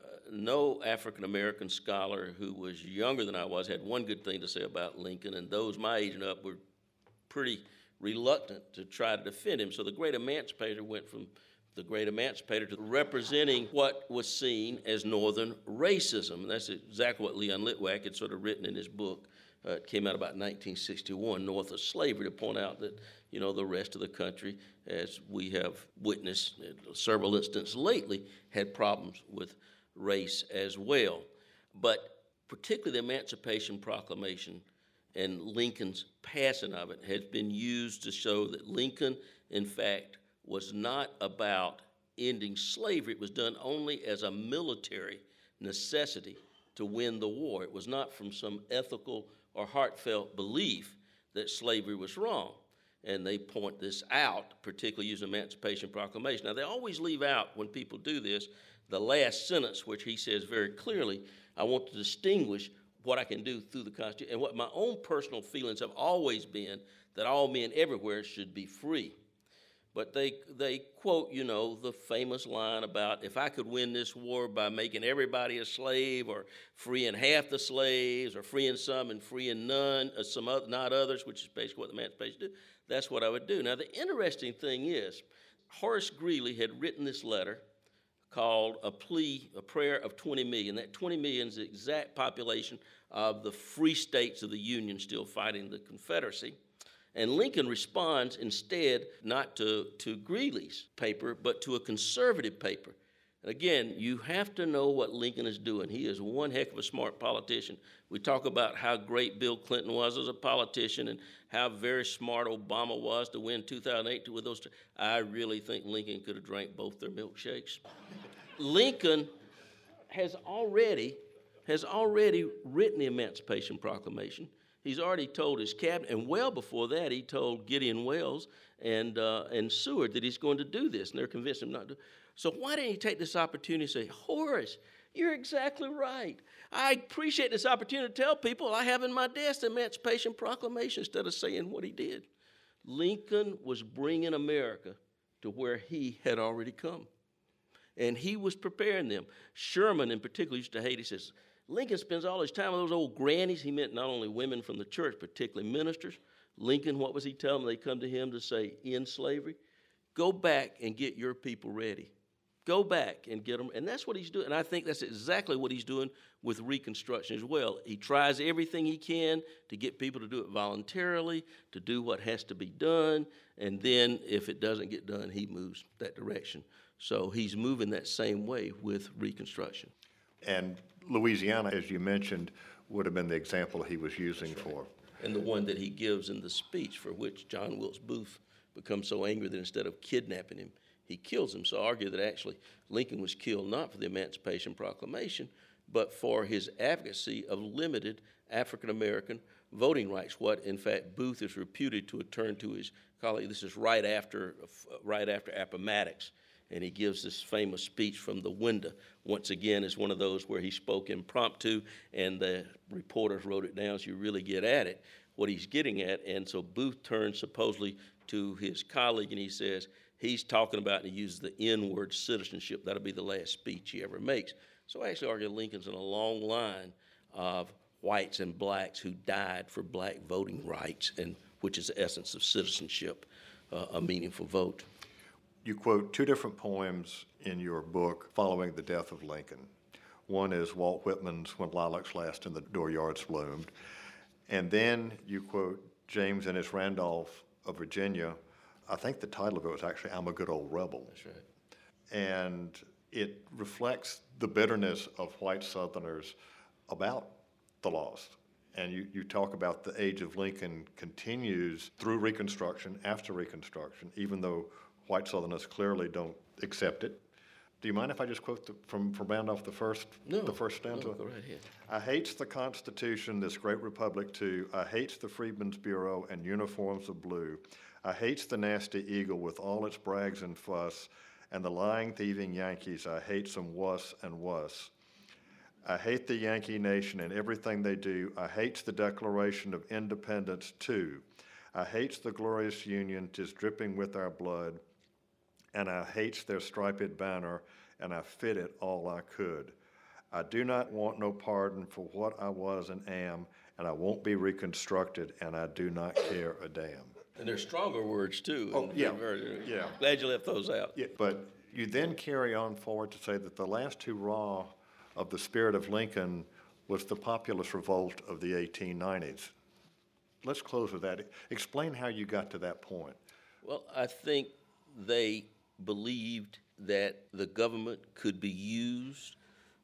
no African-American scholar who was younger than I was had one good thing to say about Lincoln, and those my age and up were pretty reluctant to try to defend him. So the great emancipator went from the great emancipator to representing what was seen as Northern racism. And that's exactly what Leon Litwack had sort of written in his book. Uh, it came out about nineteen sixty-one, North of Slavery, to point out that, you know, the rest of the country, as we have witnessed in several instances lately, had problems with race as well. But particularly the Emancipation Proclamation and Lincoln's passing of it has been used to show that Lincoln, in fact, was not about ending slavery. It was done only as a military necessity to win the war. It was not from some ethical or heartfelt belief that slavery was wrong. And they point this out, particularly using the Emancipation Proclamation. Now, they always leave out, when people do this, the last sentence, which he says very clearly, I want to distinguish what I can do through the Constitution, and what my own personal feelings have always been, that all men everywhere should be free. But they they quote, you know, the famous line about, if I could win this war by making everybody a slave, or freeing half the slaves, or freeing some and freeing none, or some other, not others, which is basically what the Emancipation do, that's what I would do. Now, the interesting thing is, Horace Greeley had written this letter called a plea, a prayer of twenty million. That twenty million is the exact population of the free states of the Union still fighting the Confederacy. And Lincoln responds instead not to, to Greeley's paper, but to a conservative paper. And again, you have to know what Lincoln is doing. He is one heck of a smart politician. We talk about how great Bill Clinton was as a politician and how very smart Obama was to win two thousand eight with those. T- I really think Lincoln could have drank both their milkshakes. Lincoln has already, has already written the Emancipation Proclamation. He's already told his cabinet, and well before that, he told Gideon Welles and uh, and Seward that he's going to do this, and they're convinced him not to. So why didn't he take this opportunity and say, Horace, you're exactly right. I appreciate this opportunity to tell people I have in my desk the Emancipation Proclamation, instead of saying what he did. Lincoln was bringing America to where he had already come, and he was preparing them. Sherman, in particular, used to hate, he says, Lincoln spends all his time with those old grannies. He meant not only women from the church, particularly ministers. Lincoln, what was he telling them? They come to him to say, end slavery. Go back and get your people ready. Go back and get them. And that's what he's doing. And I think that's exactly what he's doing with Reconstruction as well. He tries everything he can to get people to do it voluntarily, to do what has to be done. And then if it doesn't get done, he moves that direction. So he's moving that same way with Reconstruction. And Louisiana, as you mentioned, would have been the example he was using for. And the one that he gives in the speech, for which John Wilkes Booth becomes so angry that instead of kidnapping him, he kills him. So I argue that actually Lincoln was killed not for the Emancipation Proclamation, but for his advocacy of limited African-American voting rights, what, in fact, Booth is reputed to have turned to his colleague. This is right after, right after Appomattox. And he gives this famous speech from the window. Once again, it's one of those where he spoke impromptu, and the reporters wrote it down so you really get at it, what he's getting at. And so Booth turns supposedly to his colleague, and he says, he's talking about, and he uses the N-word, citizenship. That'll be the last speech he ever makes. So I actually argue Lincoln's in a long line of whites and blacks who died for black voting rights, and which is the essence of citizenship, uh, a meaningful vote. You quote two different poems in your book following the death of Lincoln. One is Walt Whitman's When Lilacs Last and the Dooryards Bloomed. And then you quote James Ennis Randolph of Virginia. I think the title of it was actually I'm a Good Old Rebel. That's right. And it reflects the bitterness of white Southerners about the lost. And you, you talk about the age of Lincoln continues through Reconstruction, after Reconstruction, even though white Southerners clearly don't accept it. Do you mind if I just quote the, from, from Randolph the first, no, the first stanza? No, go right ahead. I hates the Constitution, this great republic too. I hates the Freedmen's Bureau and uniforms of blue. I hates the nasty eagle with all its brags and fuss, and the lying, thieving Yankees. I hates them wuss and wuss. I hate the Yankee nation and everything they do. I hates the Declaration of Independence too. I hates the glorious Union, 'tis dripping with our blood. And I hates their striped banner, and I fit it all I could. I do not want no pardon for what I was and am, and I won't be reconstructed, and I do not care a damn. And there's stronger words, too. Oh, yeah, yeah. Glad you left those out. Yeah, but you then carry on forward to say that the last hurrah of the spirit of Lincoln was the populist revolt of the eighteen nineties. Let's close with that. Explain how you got to that point. Well, I think they believed that the government could be used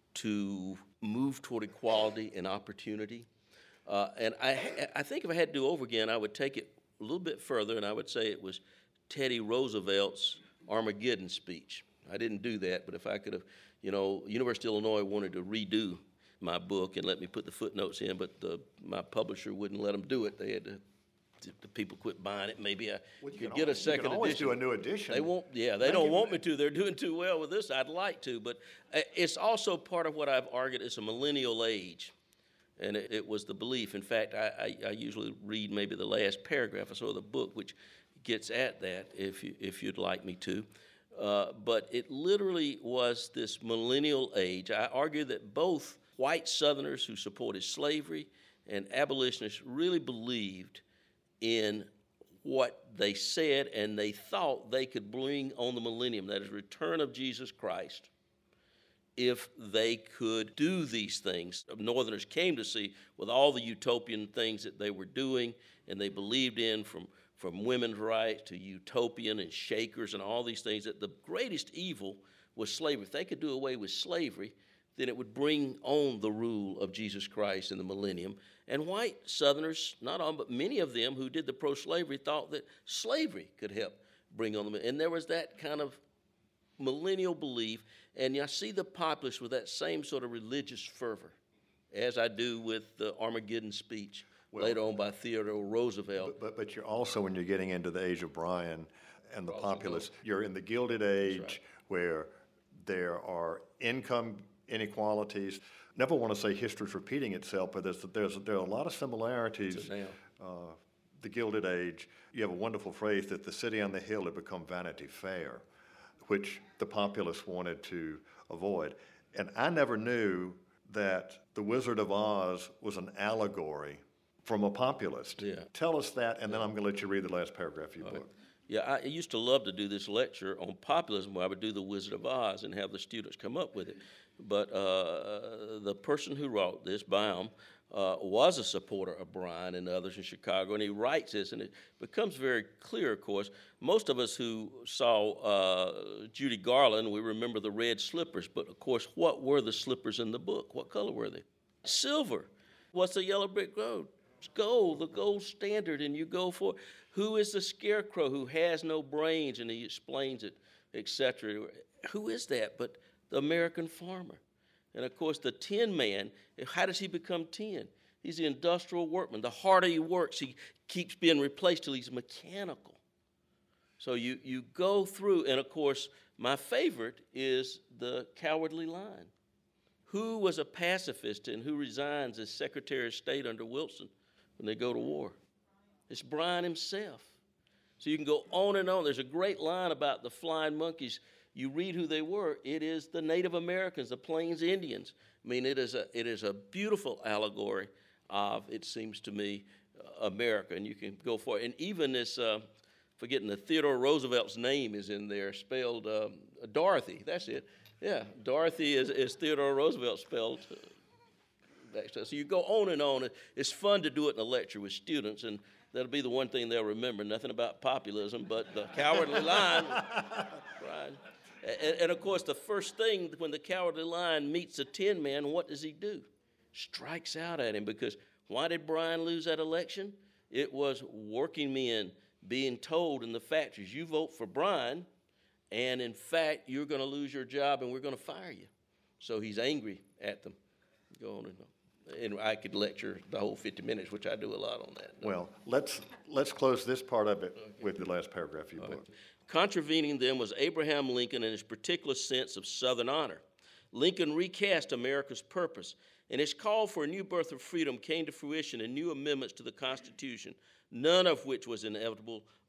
to move toward equality and opportunity. Uh, and I, I think if I had to do over again, I would take it a little bit further, and I would say it was Teddy Roosevelt's Armageddon speech. I didn't do that, but if I could have, you know, University of Illinois wanted to redo my book and let me put the footnotes in, but the, my publisher wouldn't let them do it. They had to, the people quit buying it. Maybe I well, could get always, a second you can always edition. do a new edition. They won't. Yeah, they Thank don't you. want me to. They're doing too well with this. I'd like to, but it's also part of what I've argued. It's a millennial age, and it, it was the belief. In fact, I, I, I usually read maybe the last paragraph or so of the book, which gets at that. If you if you'd like me to. Uh, but it literally was this millennial age. I argue that both white Southerners who supported slavery and abolitionists really believed in what they said, and they thought they could bring on the millennium, that is, return of Jesus Christ, if they could do these things. Northerners came to see with all the utopian things that they were doing and they believed in, from from women's rights to utopian and Shakers and all these things, that the greatest evil was slavery. If they could do away with slavery, then it would bring on the rule of Jesus Christ in the millennium. And white Southerners, not all, but many of them who did the pro-slavery, thought that slavery could help bring on the, and there was that kind of millennial belief. And I see the populists with that same sort of religious fervor, as I do with the Armageddon speech. Well, later on by Theodore Roosevelt. But, but, but you're also, when you're getting into the age of Bryan and the populists, you're in the Gilded Age, right, where there are income inequalities. Never want to say history's repeating itself, but there's, there's, there are a lot of similarities. Uh, the Gilded Age, you have a wonderful phrase that the city on the hill had become Vanity Fair, which the populists wanted to avoid. And I never knew that The Wizard of Oz was an allegory from a populist. Yeah. Tell us that, and then I'm going to let you read the last paragraph of your All book. Right. Yeah, I used to love to do this lecture on populism where I would do The Wizard of Oz and have the students come up with it. But uh, the person who wrote this, Baum, uh, was a supporter of Bryan and others in Chicago, and he writes this, and it becomes very clear, of course. Most of us who saw uh, Judy Garland, we remember the red slippers, but of course, what were the slippers in the book? What color were they? Silver. What's the yellow brick road? It's gold, the gold standard, and you go for it. Who is the scarecrow who has no brains, and he explains it, et cetera? Who is that but the American farmer? And, of course, the tin man, how does he become tin? He's the industrial workman. The harder he works, he keeps being replaced till he's mechanical. So you, you go through, and, of course, my favorite is the Cowardly Lion. Who was a pacifist and who resigns as Secretary of State under Wilson when they go to war? It's Bryan himself. So you can go on and on. There's a great line about the flying monkeys. You read who they were. It is the Native Americans, the Plains Indians. I mean, it is a, it is a beautiful allegory of, it seems to me, uh, America, and you can go for it. And even this, uh, forgetting the Theodore Roosevelt's name is in there, spelled um, Dorothy. That's it. Yeah, Dorothy is, is Theodore Roosevelt spelled. Uh, so you go on and on. It's fun to do it in a lecture with students, and that'll be the one thing they'll remember. Nothing about populism, but the Cowardly Lion. Right. And, and, of course, the first thing when the Cowardly Lion meets the Tin Man, what does he do? Strikes out at him, because why did Bryan lose that election? It was working men being told in the factories, you vote for Bryan, and in fact, you're going to lose your job and we're going to fire you. So he's angry at them. Go on and on. And I could lecture the whole fifty minutes, which I do a lot on that. Well, let's let's close this part of it okay. with the last paragraph of your book. Right. Contravening them was Abraham Lincoln and his particular sense of Southern honor. Lincoln recast America's purpose, and his call for a new birth of freedom came to fruition in new amendments to the Constitution, none of which was inevitable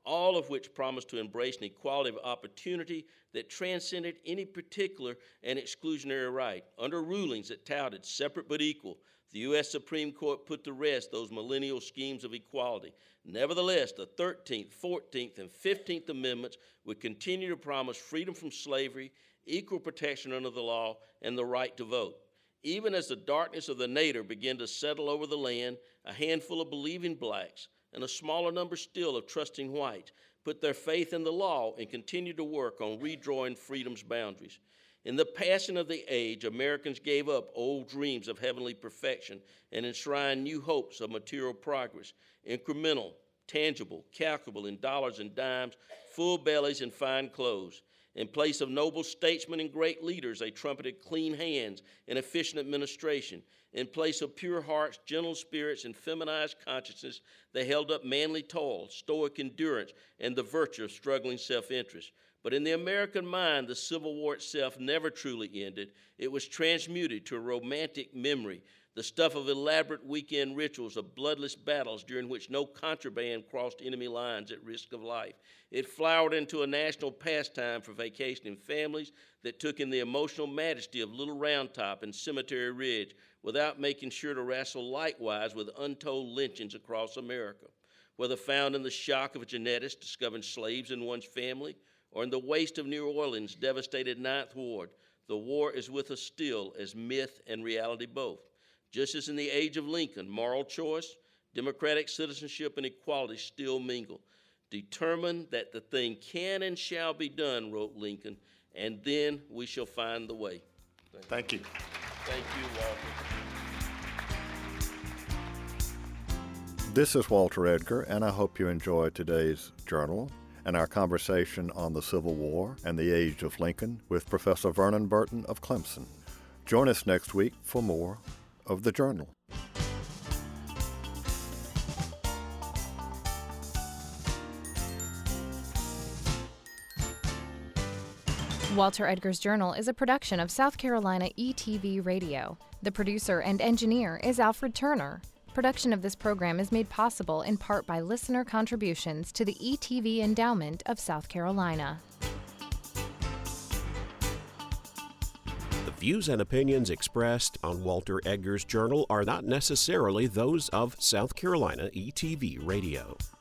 all of which promised to embrace an equality of opportunity that transcended any particular and exclusionary right. Under rulings that touted separate but equal, the U S Supreme Court put to rest those millennial schemes of equality. Nevertheless, the thirteenth, fourteenth, and fifteenth Amendments would continue to promise freedom from slavery, equal protection under the law, and the right to vote. Even as the darkness of the nadir began to settle over the land, a handful of believing blacks and a smaller number still of trusting whites put their faith in the law and continued to work on redrawing freedom's boundaries. In the passing of the age, Americans gave up old dreams of heavenly perfection and enshrined new hopes of material progress, incremental, tangible, calculable in dollars and dimes, full bellies and fine clothes. In place of noble statesmen and great leaders, they trumpeted clean hands and efficient administration. In place of pure hearts, gentle spirits, and feminized consciousness, they held up manly toil, stoic endurance, and the virtue of struggling self-interest. But in the American mind, the Civil War itself never truly ended. It was transmuted to a romantic memory, the stuff of elaborate weekend rituals of bloodless battles during which no contraband crossed enemy lines at risk of life. It flowered into a national pastime for vacationing families that took in the emotional majesty of Little Round Top and Cemetery Ridge without making sure to wrestle likewise with untold lynchings across America. Whether found in the shock of a geneticist discovering slaves in one's family, or in the waste of New Orleans' devastated Ninth Ward, the war is with us still as myth and reality both. Just as in the age of Lincoln, moral choice, democratic citizenship, and equality still mingle. Determine that the thing can and shall be done, wrote Lincoln, and then we shall find the way. Thank you. Thank you, Walter. This is Walter Edgar, and I hope you enjoyed today's journal and our conversation on the Civil War and the age of Lincoln with Professor Vernon Burton of Clemson. Join us next week for more of the Journal. Walter Edgar's Journal is a production of South Carolina E T V Radio. The producer and engineer is Alfred Turner. Production of this program is made possible in part by listener contributions to the E T V Endowment of South Carolina. The views and opinions expressed on Walter Edgar's Journal are not necessarily those of South Carolina E T V Radio.